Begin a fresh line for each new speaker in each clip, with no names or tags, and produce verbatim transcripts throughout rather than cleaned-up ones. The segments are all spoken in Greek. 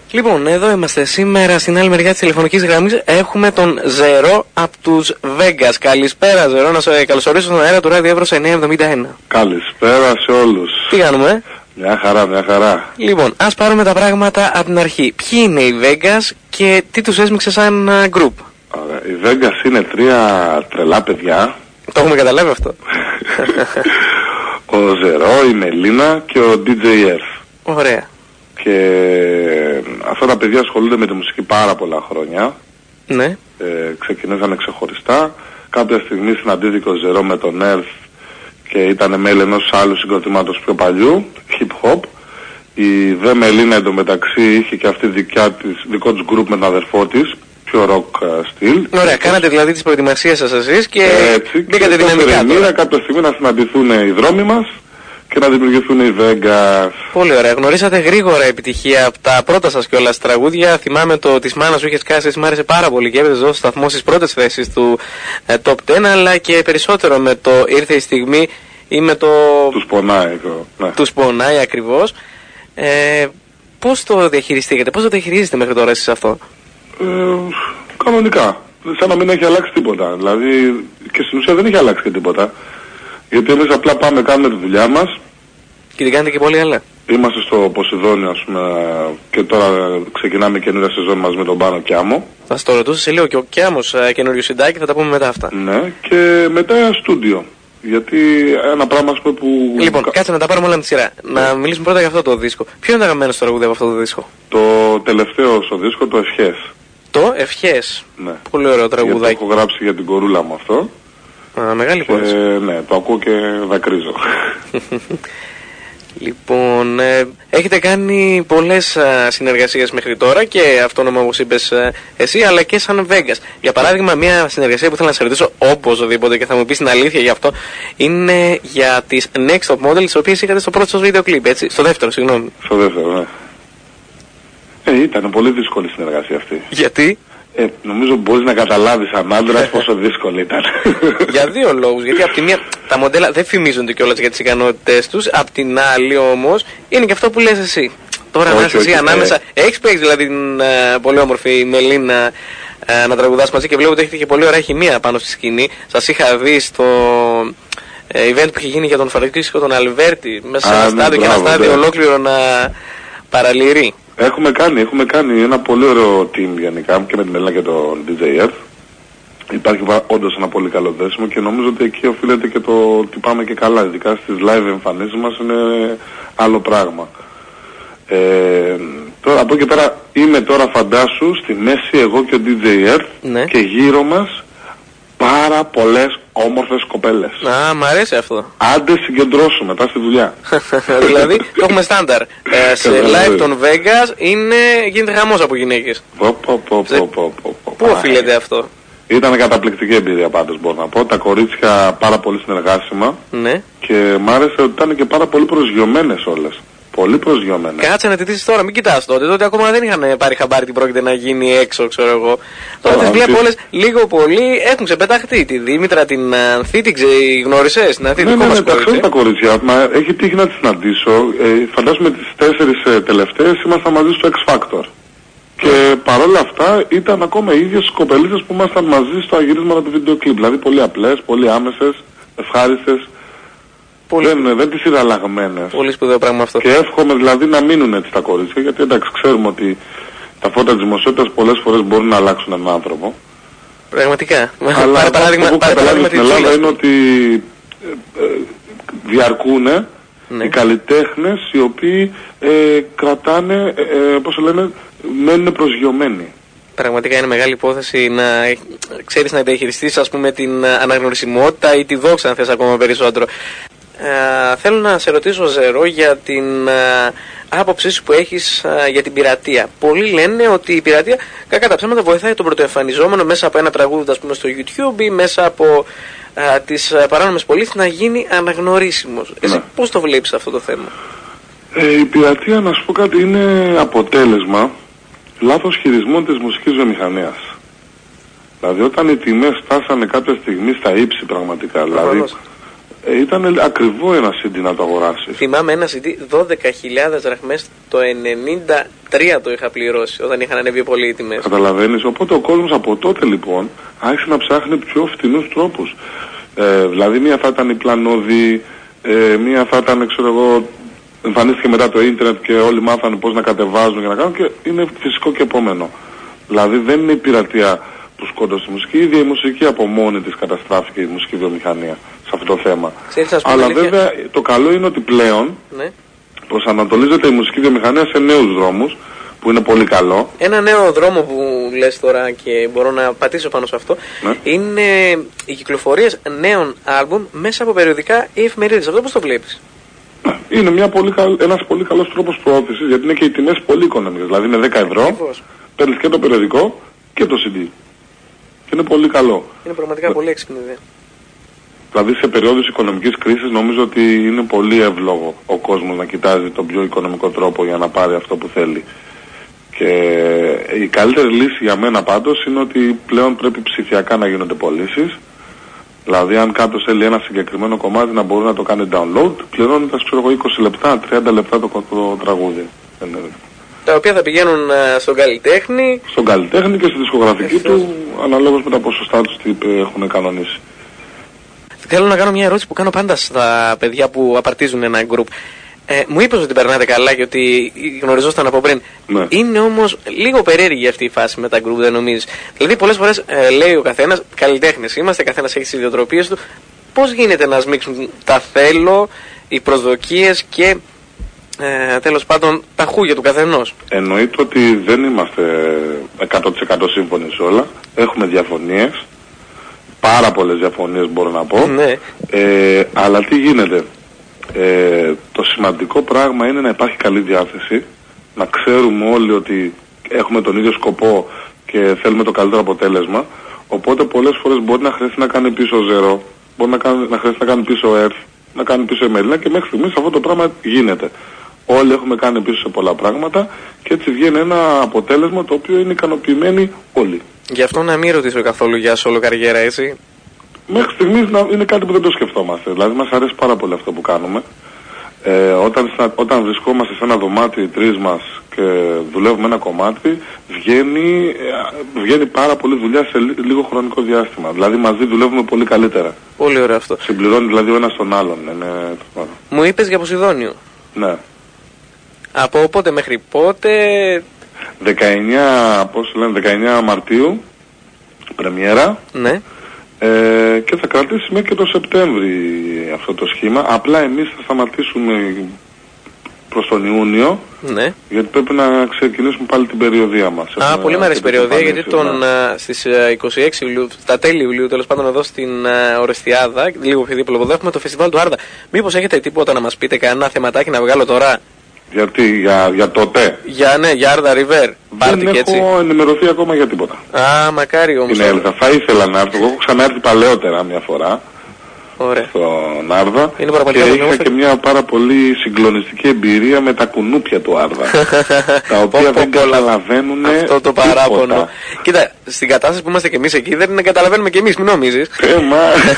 Λοιπόν, εδώ είμαστε σήμερα στην άλλη μεριά της τηλεφωνικής γραμμής. Έχουμε τον Ζερό από τους Vegas. Καλησπέρα, Ζερό, να σε καλωσορίσω στον αέρα του Ράδιο Εύρος εννιακόσια εβδομήντα ένα.
Καλησπέρα σε όλους.
Τι κάνουμε?
Μια χαρά, μια χαρά.
Λοιπόν, ας πάρουμε τα πράγματα από την αρχή. Ποιοι είναι οι Vegas και τι τους έσμιξε σαν group?
Ωραία. Οι Vegas είναι τρία τρελά παιδιά.
Το έχουμε καταλάβει αυτό.
Ο Ζερό, η Μελίνα και ο ντι τζέι Earth.
Ωραία.
Και αυτά τα παιδιά ασχολούνται με τη μουσική πάρα πολλά χρόνια.
Ναι.
Ε, ξεκινήσανε ξεχωριστά. Κάποια στιγμή συναντήθηκε ο Ζερό με τον Earth και ήταν μέλη ενός άλλου συγκροτήματος πιο παλιού, hip hop. Η δε Μελίνα εντωμεταξύ είχε και αυτή δικιά της, δικό της group με τον αδερφό της, πιο rock στυλ.
Ωραία, κάνατε δηλαδή τις προετοιμασίες σας εσείς και
έτσι,
μπήκατε δυναμικά τώρα.
Κάποια στιγμή να συναντηθούν οι δρόμοι μας και να δημιουργηθούν οι Vegas.
Πολύ ωραία. Γνωρίσατε γρήγορα επιτυχία από τα πρώτα σας κιόλας τραγούδια. Θυμάμαι το της μάνας σου είχες κάσει, μου άρεσε πάρα πολύ και έπαιζε εδώ στο σταθμό στις πρώτες θέσεις του ε, Top δέκα, αλλά και περισσότερο με το Ήρθε η στιγμή ή με το...
Τους πονάει. Το... Ναι.
Τους πονάει ακριβώς. Ε, πώς το διαχειριστήκατε, πώς το διαχειρίζεστε μέχρι τώρα εσείς αυτό?
Ε, κανονικά. Σαν να μην έχει αλλάξει τίποτα. Δηλαδή και στην ουσία δεν έχει αλλάξει και τίποτα. Γιατί εμείς απλά πάμε, κάνουμε τη δουλειά μας.
Και την κάνετε και πολύ καλά.
Είμαστε στο Ποσειδόνιο, ας πούμε, και τώρα ξεκινάμε καινούργια σεζόν μαζί με τον Πάνο Κιάμο.
Θα σας το ρωτούσα σε λίγο, και ο Κιάμος καινούριο συντάκι, θα τα πούμε μετά αυτά.
Ναι, και μετά στούντιο. Γιατί ένα πράγμα, ας πούμε, που...
Λοιπόν, κάτσε να τα πάρουμε όλα με τη σειρά. Ναι. Να μιλήσουμε πρώτα για αυτό το δίσκο. Ποιο είναι το αγαπημένο στο τραγούδι από αυτό το δίσκο?
Το τελευταίο στο δίσκο, το Ευχές.
Το Ευχές.
Ναι.
Πολύ ωραίο τραγουδάκι.
Γιατί το έχω γράψει για την κορούλα μου αυτό.
Α, μεγάλη υπόθεση.
Ναι, το ακούω και δακρύζω.
Λοιπόν, ε, έχετε κάνει πολλές α, συνεργασίες μέχρι τώρα και αυτόνομα όπως είπες ε, εσύ, αλλά και σαν Vegas. Για παράδειγμα, μια συνεργασία που θέλω να σε ρωτήσω οπωσδήποτε και θα μου πεις την αλήθεια γι' αυτό, είναι για τις Next Top Model, τις οποίες είχατε στο πρώτο σας βίντεο κλιπ, έτσι, στο δεύτερο, συγγνώμη.
Στο δεύτερο, ναι. Ε, ήταν πολύ δύσκολη η συνεργασία αυτή.
Γιατί?
Ε, νομίζω μπορείς να καταλάβεις σαν άντρας πόσο δύσκολη ήταν.
Για δύο λόγους. Γιατί από τη μία τα μοντέλα δεν φημίζονται κιόλας για τις ικανότητες τους. Απ' την άλλη όμως είναι και αυτό που λες εσύ. Τώρα να είσαι εσύ ανάμεσα. Ε. Έχεις παίξει δηλαδή την ε, πολύ όμορφη Μελίνα ε, να τραγουδάς μαζί και βλέπω ότι έχετε και πολύ ωραία χημεία πάνω στη σκηνή. Σας είχα δει στο ε, event που είχε γίνει για τον Φαρκίσκο τον Αλβέρτη. Μέσα σε ένα στάδιο και ένα στάδιο ολόκληρο να παραλυρεί.
Έχουμε κάνει, έχουμε κάνει ένα πολύ ωραίο team γενικά και με την Μελίνα και τον ντι τζέι Earth. Υπάρχει όντως ένα πολύ καλό δέσιμο και νομίζω ότι εκεί οφείλεται και το ότι πάμε και καλά. Ειδικά στις live εμφανίσεις μας είναι άλλο πράγμα. Ε, τώρα, από εκεί πέρα είμαι τώρα φαντάσου στη μέση εγώ και ο ντι τζέι Earth, ναι, και γύρω μας πάρα πολλές όμορφες κοπέλες.
Α, μ' αρέσει αυτό.
Άντε συγκεντρώσου μετά στη δουλειά.
Δηλαδή το έχουμε στάνταρ. ε, σε live των Vegas είναι, γίνεται χαμός από γυναίκες.
Πο, πο, πο, πο, πο, πο, πο.
Πού οφείλεται αυτό?
Ήταν καταπληκτική εμπειρία πάντως, μπορώ να πω. Τα κορίτσια πάρα πολύ συνεργάσιμα.
Ναι.
Και μ' άρεσε ότι ήταν και πάρα πολύ προσγειωμένες όλες. Πολύ προσγειωμένες.
Κάτσε να τη δεις τώρα, μην κοιτάς τότε. Τότε ακόμα δεν είχαν πάρει χαμπάρι τι πρόκειται να γίνει έξω, ξέρω εγώ. Τώρα τις βλέπω όλες λίγο πολύ έχουν ξεπεταχτεί. Τη Δήμητρα, την Ανθή, την γνώρισες? Την Ανθή,
ναι, ναι, ναι, τα ξέρω τα κορίτσια. Μα έχει τύχει να τις συναντήσω. Ε, φαντάζομαι τις τέσσερις ε, τελευταίες ήμασταν μαζί στο X Factor. Και παρόλα αυτά ήταν ακόμα οι ίδιες κοπελίτσες που ήμασταν μαζί στο αγυρίσματα του βίντεο κλιπ. Δηλαδή πολύ απλές, πολύ άμεσες, ευχάριστες. Πολύ... Δεν, δεν τις είδα αλλαγμένες.
Πολύ σπουδαίο πράγμα αυτό.
Και εύχομαι δηλαδή να μείνουν έτσι τα κορίτσια, γιατί εντάξει ξέρουμε ότι τα φώτα της δημοσιότητας πολλές φορές μπορούν να αλλάξουν έναν άνθρωπο.
Πραγματικά.
Αλλά
πάρε παράδειγμα,
αυτό που καταλάβει στην Ελλάδα
Τσούλα,
είναι ότι ε, ε, διαρκούνε, ναι, οι καλλιτέχνες οι οποίοι ε, κρατάνε, ε, ε, πώς το λένε, μένουν προσγειωμένοι.
Πραγματικά είναι μεγάλη υπόθεση να ξέρεις να διαχειριστείς, ας πούμε, την αναγνωρισιμότητα ή τη δόξα, αν θες ακόμα περισσότερο. Ε, θέλω να σε ρωτήσω, Ζερό, για την ε, άποψή σου που έχεις ε, για την πειρατεία. Πολλοί λένε ότι η πειρατεία κακά τα ψέματα βοηθάει τον πρωτοεμφανιζόμενο μέσα από ένα τραγούδι, ας πούμε, στο YouTube ή μέσα από ε, τις ε, παράνομες πωλήσεις να γίνει αναγνωρίσιμος. Εσύ ναι, πώς το βλέπεις αυτό το θέμα?
Ε, η πειρατεία, να σου πω κάτι, είναι αποτέλεσμα λάθος χειρισμών της μουσικής βιομηχανίας. Δηλαδή όταν οι τιμές φτάσανε κάποια στιγμή στα ύψη πραγματικά, δηλαδή Ε, ήταν ακριβό ένα σι ντι να το αγοράσει.
Θυμάμαι ένα σι ντι δώδεκα χιλιάδες δραχμές το ενενήντα τρία το είχα πληρώσει όταν είχαν ανέβει πολύ οι τιμές.
Καταλαβαίνεις, οπότε ο κόσμος από τότε λοιπόν άρχισε να ψάχνει πιο φθηνούς τρόπους. Ε, δηλαδή μία θα ήταν η πλανόδη, ε, μία θα ήταν, ξέρω εγώ, εμφανίστηκε μετά το ίντερνετ και όλοι μάθανε πώς να κατεβάζουν και να κάνουν και είναι φυσικό και επόμενο. Δηλαδή δεν είναι η πειρατεία που σκόντωσε τη μουσική, η ίδια η μουσική από μόνη της καταστράφηκε, η μουσική βιομηχανία σε αυτό το θέμα.
Ξέρεις,
αλλά αλήθεια, βέβαια το καλό είναι ότι πλέον ναι. προσανατολίζεται η μουσική βιομηχανία σε νέους δρόμους, που είναι πολύ καλό. Ένα
νέο δρόμο που λες τώρα και μπορώ να πατήσω πάνω σε αυτό, ναι. είναι οι κυκλοφορίες νέων άλμπουμ μέσα από περιοδικά ή εφημερίδες. Αυτό πώς το βλέπεις?
Είναι μια πολύ καλ... ένας πολύ καλός τρόπος προώθησης, γιατί είναι και οι τιμές πολύ οικονομικές. Δηλαδή με δέκα ευρώ παίρνεις και το περιοδικό και το σι ντι. Και είναι πολύ καλό.
Είναι πραγματικά ε... πολύ έξυπνη ιδέα.
Δηλαδή σε περίοδους οικονομικής κρίσης νομίζω ότι είναι πολύ εύλογο ο κόσμος να κοιτάζει τον πιο οικονομικό τρόπο για να πάρει αυτό που θέλει. Και η καλύτερη λύση για μένα πάντως είναι ότι πλέον πρέπει ψηφιακά να γίνονται πωλήσεις. Δηλαδή αν κάποιος θέλει ένα συγκεκριμένο κομμάτι να μπορεί να το κάνει download, πληρώνοντας ξέρω εγώ είκοσι λεπτά, τριάντα λεπτά το, το τραγούδι.
Τα οποία θα πηγαίνουν uh, στον καλλιτέχνη.
Στον καλλιτέχνη και στη δισκογραφική Ευθώς. του, αναλόγως με τα ποσοστά τους τι έχουν κανονίσει.
Θέλω να κάνω μια ερώτηση που κάνω πάντα στα παιδιά που απαρτίζουν ένα group. Ε, μου είπες ότι περνάτε καλά και ότι γνωριζόσταν από πριν.
Ναι.
Είναι όμως λίγο περίεργη αυτή η φάση με τα group, δεν νομίζεις? Δηλαδή πολλές φορές ε, λέει ο καθένας, καλλιτέχνες είμαστε, καθένας έχει τις ιδιοτροπίες του. Πώς γίνεται να σμίξουν τα θέλω, οι προσδοκίες και ε, τέλος πάντων τα χούγια του καθενός?
Εννοείται ότι δεν είμαστε εκατό τοις εκατό σύμφωνοι σε όλα. Έχουμε διαφωνίες. Πάρα πολλές διαφωνίες μπορώ να πω.
Ναι.
Ε, αλλά τι γίνεται? Ε, το σημαντικό πράγμα είναι να υπάρχει καλή διάθεση, να ξέρουμε όλοι ότι έχουμε τον ίδιο σκοπό και θέλουμε το καλύτερο αποτέλεσμα, οπότε πολλές φορές μπορεί να χρειαστεί να κάνει πίσω ζερό, μπορεί να, κάνει, να χρειαστεί να κάνει πίσω ερθ, να κάνει πίσω εμελίνα και μέχρι στιγμής αυτό το πράγμα γίνεται. Όλοι έχουμε κάνει πίσω σε πολλά πράγματα και έτσι βγαίνει ένα αποτέλεσμα το οποίο είναι ικανοποιημένοι όλοι.
Γι' αυτό να μην ρωτήσω καθόλου για solo καριέρα, έτσι.
Μέχρι στιγμής είναι κάτι που δεν το σκεφτόμαστε. Δηλαδή μας αρέσει πάρα πολύ αυτό που κάνουμε. Ε, όταν, όταν βρισκόμαστε σε ένα δωμάτιο οι τρεις μας και δουλεύουμε ένα κομμάτι, βγαίνει, βγαίνει πάρα πολύ δουλειά σε λίγο χρονικό διάστημα. Δηλαδή μαζί δουλεύουμε πολύ καλύτερα.
Πολύ ωραίο αυτό.
Συμπληρώνει δηλαδή ο ένας τον άλλον. Είναι...
Μου είπες για Ποσειδόνιο.
Ναι.
Από πότε μέχρι πότε?
δεκαεννιά, πώς λένε, δεκαεννιά Μαρτίου, πρεμιέρα.
Ναι.
Ε, και θα κρατήσει μέχρι και το Σεπτέμβρη αυτό το σχήμα. Απλά εμείς θα σταματήσουμε προς τον Ιούνιο.
Ναι.
Γιατί πρέπει να ξεκινήσουμε πάλι την περιοδία μας.
Α, πολύ μου αρέσει η περιοδία, γιατί τον, ναι. στις είκοσι έξι Ιουλίου, τα τέλη Ιουλίου τέλος πάντων εδώ στην uh, Ορεστιάδα, λίγο πιο δίπλα εδώ έχουμε το φεστιβάλ του Άρδα. Μήπως έχετε τίποτα να μας πείτε, κανένα θεματάκι να βγάλω τώρα?
Γιατί, για, για τότε.
Για, ναι, για Άρδα River.
Δεν έχω έτσι. ενημερωθεί ακόμα για τίποτα.
Α, μακάρι όμως.
Είναι Έλθα, θα ήθελα να έρθω. Εγώ έχω ξαναέρθει παλαιότερα μια φορά.
Ωραία.
Στον Άρδα.
Είναι πάρα πολύ
και είχα και μια πάρα πολύ συγκλονιστική εμπειρία με τα κουνούπια του Άρδα. τα οποία δεν καταλαβαίνουν
αυτό το παράπονο. Κοίτα, στην κατάσταση που είμαστε κι εμείς εκεί δεν καταλαβαίνουμε κι εμείς, μην νομίζεις.
Ε, μα...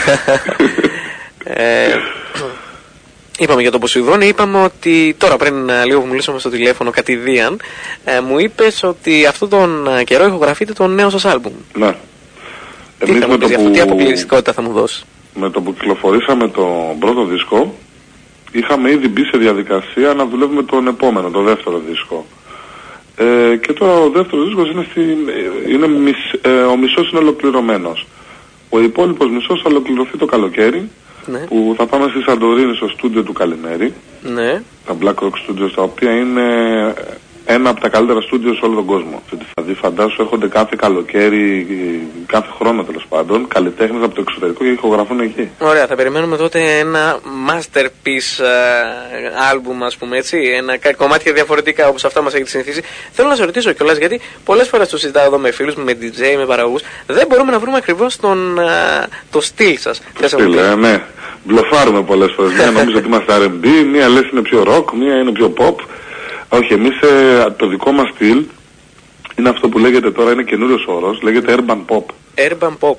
ε, Είπαμε για τον Ποσειδόνιο, είπαμε ότι τώρα πριν λίγο που μιλήσαμε στο τηλέφωνο κατηδίαν, ε, μου είπες ότι αυτόν τον καιρό ηχογραφείτε το νέο σας άλμπουμ.
Ναι.
Τι Εμείς θα μου πεις που... αυτό, τι αποκλειστικότητα θα μου δώσει?
Με το που κυκλοφορήσαμε τον πρώτο δίσκο, είχαμε ήδη μπει σε διαδικασία να δουλεύουμε τον επόμενο, το δεύτερο δίσκο. Ε, και τώρα ο δεύτερος δίσκος είναι, στη, είναι μισ, ε, ο μισός είναι ολοκληρωμένος. Ο υπόλοιπος μισός θα ολοκληρωθεί το καλοκαίρι.
Ναι.
Που θα πάμε στη Σαντορίνη στο στούντιο του Καλινέρη.
Ναι.
Τα Black Rock Studios, τα οποία είναι ένα από τα καλύτερα στούντιο σε όλο τον κόσμο. Δηλαδή φαντάσου έρχονται κάθε καλοκαίρι, κάθε χρόνο τέλος πάντων, καλλιτέχνες από το εξωτερικό και ηχογραφούν εκεί.
Ωραία, θα περιμένουμε τότε ένα masterpiece uh, album, ας πούμε έτσι, ένα κομμάτια διαφορετικά όπως αυτά μας έχετε συνηθίσει. Θέλω να σε ρωτήσω κιόλας, γιατί πολλές φορές το συζητάω εδώ με φίλους μου, με ντι τζέι, με παραγωγούς, δεν μπορούμε να βρούμε ακριβώς τον, uh, το στυλ σας.
Το στυλ, ε, ναι. Μπλοφάρουμε πολλές φορές. Μία νομίζω ότι είμαστε αρ εν μπι, μία λες είναι πιο rock, μία είναι πιο pop. Όχι, εμείς ε, το δικό μας στυλ είναι αυτό που λέγεται τώρα, είναι καινούριος όρος, λέγεται urban pop.
Urban pop.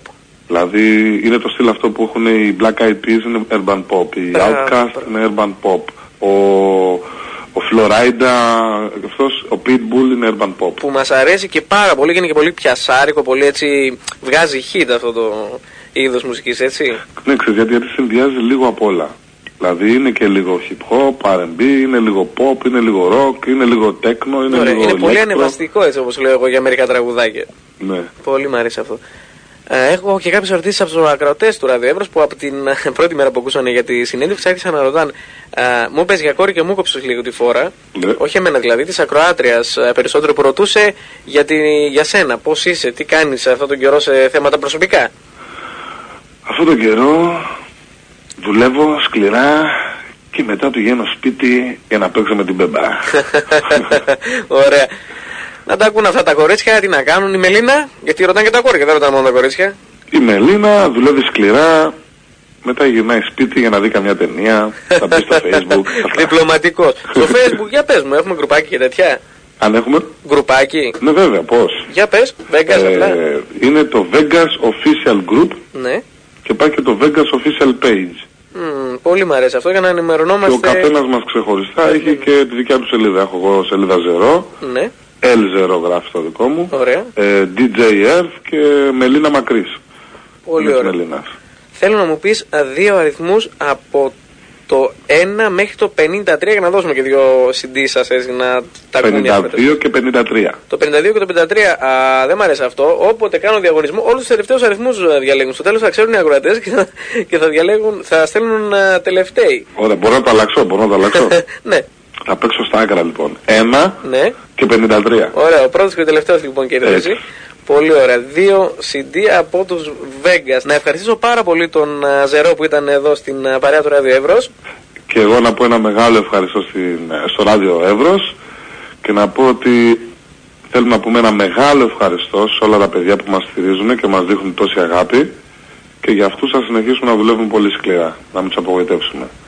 Δηλαδή είναι το στυλ αυτό που έχουν οι Black Eyed Peas, είναι urban pop, οι Outkast είναι urban pop, ο, ο Florida, αυτός, ο Pitbull είναι urban pop.
Που μας αρέσει και πάρα πολύ και είναι και πολύ πιασάρικο, πολύ έτσι, βγάζει hit αυτό το είδος μουσικής, έτσι.
Ναι, ξέρεις, γιατί, γιατί συνδυάζει λίγο απ' όλα. Δηλαδή είναι και λίγο hip hop, αρ εν μπι, είναι λίγο pop, είναι λίγο rock, είναι λίγο techno, είναι
Ωραία,
λίγο
είναι πολύ
electro.
ανεβαστικό, έτσι όπως λέω εγώ, για μερικά τραγουδάκια.
Ναι.
Πολύ μου αρέσει αυτό. Ε, έχω και κάποιες ερωτήσεις από τους ακροατές του Ράδιο Εύρος που από την πρώτη μέρα που ακούσανε για τη συνέντευξη άρχισαν να ρωτάνε. Ε, μου πες για κόρη και μου κόψες λίγο τη φόρα.
Ναι.
Όχι εμένα δηλαδή, της ακροάτριας ε, περισσότερο που ρωτούσε για, τη, για σένα. Πώς είσαι, τι κάνεις αυτόν τον καιρό σε θέματα προσωπικά.
Αυτόν τον καιρό δουλεύω σκληρά και μετά πηγαίνω σπίτι για να παίξω με την μπεμπά.
Ωραία. Να τα ακούν αυτά τα κορίτσια, τι να κάνουν. Η Μελίνα, γιατί ρωτάνε και τα κορίτσια, δεν ρωτάνε μόνο τα κορίτσια.
Η Μελίνα δουλεύει σκληρά, μετά γυρνάει σπίτι για να δει καμιά ταινία, θα μπει στο Facebook.
Διπλωματικός. Στο Facebook, για πες μου, έχουμε γκρουπάκι και τέτοια.
Αν έχουμε.
Γκρουπάκι.
Ναι βέβαια, πώς.
Για πες, Vegas
ε,
απλά.
Είναι το Vegas Official Group.
Ναι.
Και πάει και το Vegas Official Page.
Mm, πολύ μου αρέσει αυτό για να ενημερωνόμαστε.
Και ο καθένας μας ξεχωριστά mm. έχει και τη δικιά του σελίδα. Έχω εγώ σελίδα Zero.
Ναι.
L Zero γράφει το δικό μου.
Ωραία.
Ε, ντι τζέι Earth και Μελίνα Μακρύς.
Πολύ ωραία. Θέλω να μου πεις α, δύο αριθμούς από το ένα μέχρι το πενήντα τρία για να δώσουμε και δύο σι ντι σας έτσι να τα ακούμε.
πενήντα δύο και πενήντα τρία.
Το πενήντα δύο και το πενήντα τρία α, δεν μου αρέσει αυτό. Όποτε κάνω διαγωνισμό, όλους τους τελευταίους αριθμούς διαλέγουν. Στο τέλος θα ξέρουν οι ακροατές και θα, και θα, διαλέγουν, θα στέλνουν α, τελευταίοι.
Ωραία, μπορώ να τα αλλάξω, μπορώ να τα αλλάξω.
Ναι.
Θα παίξω στα άκρα λοιπόν. ένα
ναι.
και πενήντα τρία.
Ωραία, ο πρώτος και ο τελευταίος λοιπόν κύριε Ρέζη. Πολύ ωραία. Δύο σι ντι από τους Vegas. Να ευχαριστήσω πάρα πολύ τον Ζερό που ήταν εδώ στην παρέα του Ράδιο Εύρος.
Και εγώ να πω ένα μεγάλο ευχαριστώ στην, στο Ράδιο Εύρος και να πω ότι θέλουμε να πούμε ένα μεγάλο ευχαριστώ σε όλα τα παιδιά που μας στηρίζουν και μας δείχνουν τόση αγάπη και για αυτούς θα συνεχίσουμε να δουλεύουμε πολύ σκληρά, να μην τους απογοητεύσουμε.